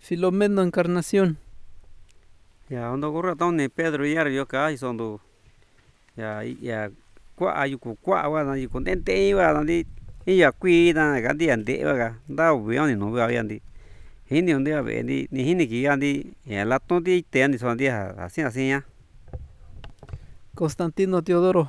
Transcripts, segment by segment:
Filomeno Encarnación. Ya ondo gurra taune Pedro yar yo ka isondo ya kwa ayuku kwa wa na yuku tente wa na di iya kui na ga di ande wa ga da wi oni no wa ya ndi hini onde wa ndi ni hini ki ya ndi ya la ton di te ani so ndi así así ya Constantino Teodoro.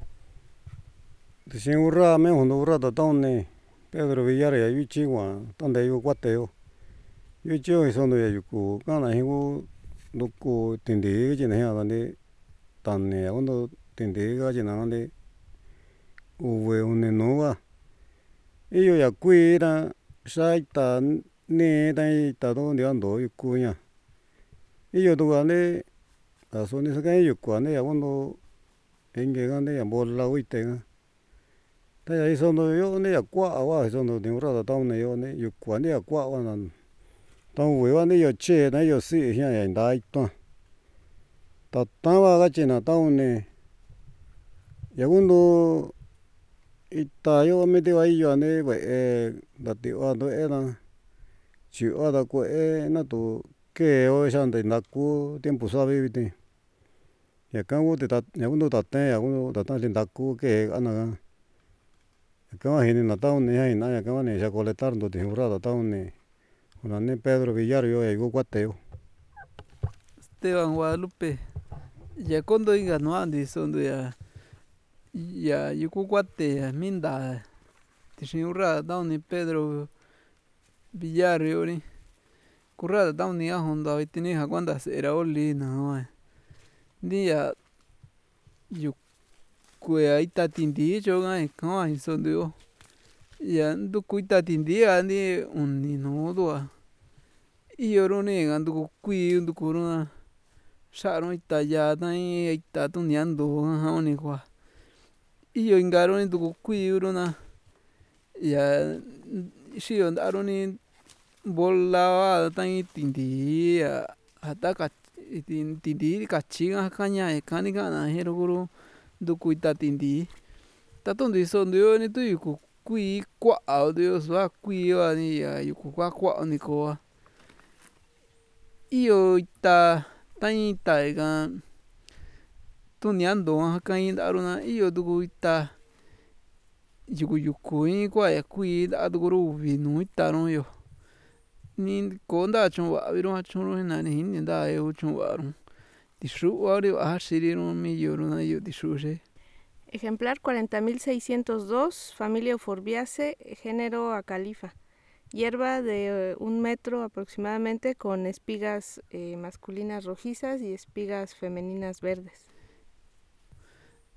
Te sin urra me hondo urra ta taune Pedro Villar ya yuchi wa tonde yu kwate yo yuchi o isondo ya yuku kana higu duku tindi ji ne ya ndi tanne ondo tindi ga ji na ndi uwe une no wa iyo ya kui ra shaita ne dai ta do ndi ando yuku ya iyo do wa ne aso ni sa ka yuku ne ya ondo enge ga ne ya bola uite ga ta ya isondo yo ne ya kwa wa isondo ni urra ta taune yo ne yuku ne ya kwa wa na ta uwe wa ne yo che na yo si ya ya ndai to ta ta wa ga chi na taune ya ondo ita yo me te wa yo ne we da ti wa do e na chi wa da ko e na tu ke o sha nde na ku tiempo sabe vite ya ka wo te ta ya ondo ta te ya ondo ta ta nda ku ke ana ga ka wa hini na taune ya ina ya ka wa ne ya colectar ndo te urra ta taune una ne Pedro Villar yo ya gu kuate yo Esteban Guadalupe. Ya kondo inga no andi sondo ya yuku cuate ya minda tixin urra tauni Pedro Villar yo ni kurra tauni a honda itini ja cuanda era oli na wa ni ya yuku ya ita tindi yo ga ka isondo yo ya nduku ita tindi ya ni uni no do a iyo ro ne ga nduku kui nduku ro xa'ro ita ya tai ita tu'uniando ja uni kua iyo inka ro ni nduku kui ro na ya xiyo nda ro ni bola va tai tindi ya ja taka tindi kachi ka kaña kani kana jero kuro nduku ita tindi tatu'unti isondo yo ni tu yuku kui kua'a dio su'a kui va ni ya yuku kua kua'a ni ko iyo ita tai ita ga tu'uniando ja kain nda ro na iyo tuku ita yuku yuku in kua ya kui nda tuku ro uvi nuu ita ro yo ni ko nda chu'un va'a ro chu'un ro na ni jini nda chu'un va'a ro tixu'ua ri va'a jaxi ro miyo ro na yo tixu'u xe. Ejemplar 40.602, familia Euphorbiaceae, género Acalifa. Hierba de 1 metro aproximadamente con espigas masculinas rojizas y espigas femeninas verdes.